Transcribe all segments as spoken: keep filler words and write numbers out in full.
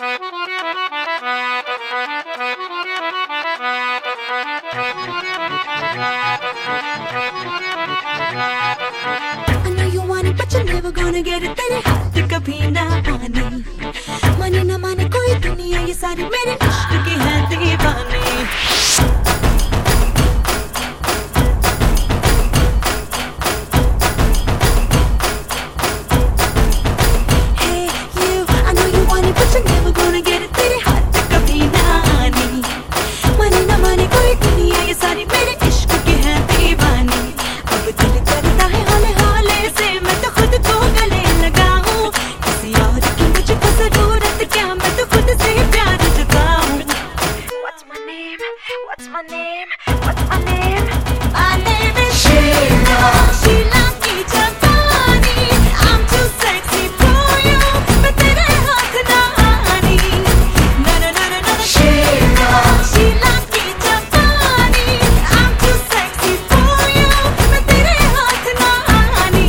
know you want it, but you're never gonna get it. तेरे हाथ कभी ना आने, माने ना माने कोई दुनिया, ये सारी मेरे इश्क की है दीवानी। What's my name? What's my name? My name is Sheila. Sheila की जवानी. I'm too sexy for you. मैं तेरे हाथ ना आनी. Na na na na na. Sheila. Sheila की जवानी. I'm too sexy for you. मैं तेरे हाथ ना आनी.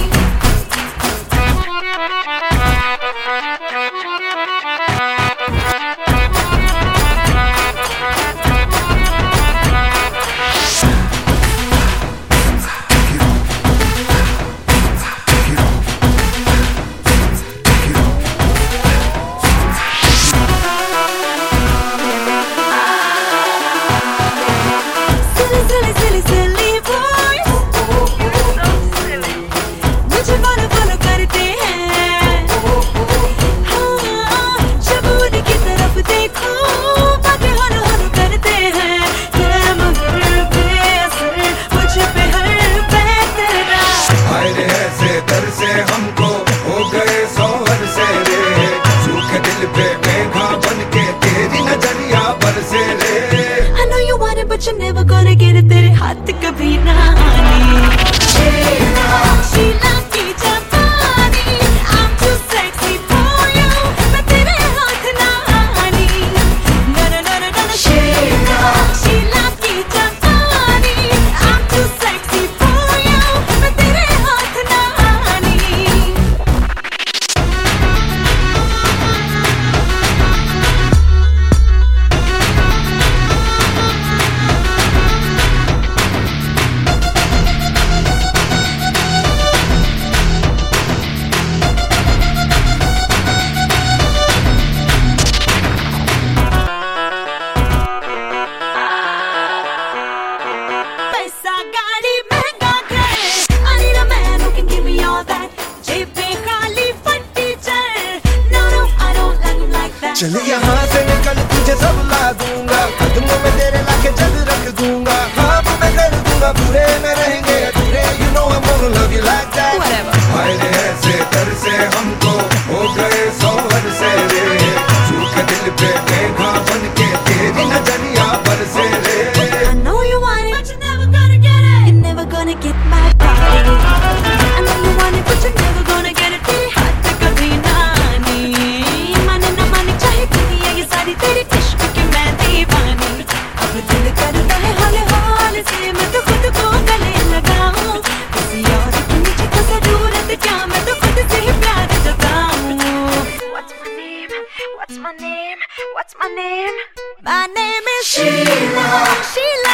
But you're never gonna get it, तेरे हाथ कभी ना आने। Sheila, Sheila की जवानी, I'm too sexy for you, मैं तेरे हाथ ना आनी। Na na na na na. Sheila, Sheila की जवानी, I'm too sexy for you, मैं तेरे हाथ ना आनी। चल यहाँ से निकल, तुझे सब ला दूंगा, कदमों में तेरे लाके जग रख दूंगा, ख्वाब मैं कर दूंगा पूरे, में रहेंगे अधूरे, you know I'm gonna love you like that. फायदे ऐसे तर से हमको हो गए सोहर से रे, सूखे दिल पे मेघा बन के तेरी नजरिया बरसे रे. I know you want it, but you're never gonna get it. You're never gonna get my body. I know you want it, but you're never gonna get it. तेरे हाथ कभी ना आनी, माने ना माने चाहे दुनिया, ये सारी तेरी इश्क की मैं दीवानी। अब दिल करता है हौले हौले से मैं तो खुद को गले लगाऊं, किसी और की मुझे तो जरूरत क्या, मैं तो खुद से ही प्यार जताऊं। What's my name? What's my name? What's my name? My name is Sheila. Sheila.